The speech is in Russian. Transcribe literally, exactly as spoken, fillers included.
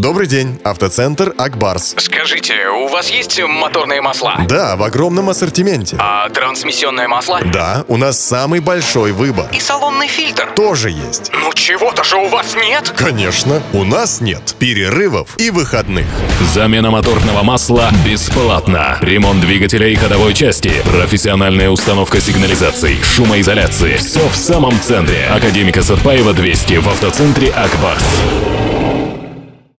Добрый день, автоцентр Акбарс. Скажите, у вас есть моторные масла? Да, в огромном ассортименте. А трансмиссионное масло? Да, у нас самый большой выбор. И салонный фильтр? Тоже есть. Ну чего-то же у вас нет? Конечно, у нас нет перерывов и выходных. Замена моторного масла бесплатно. Ремонт двигателя и ходовой части. Профессиональная установка сигнализаций, шумоизоляции. Все в самом центре. Академика Сатпаева двести в автоцентре Акбарс.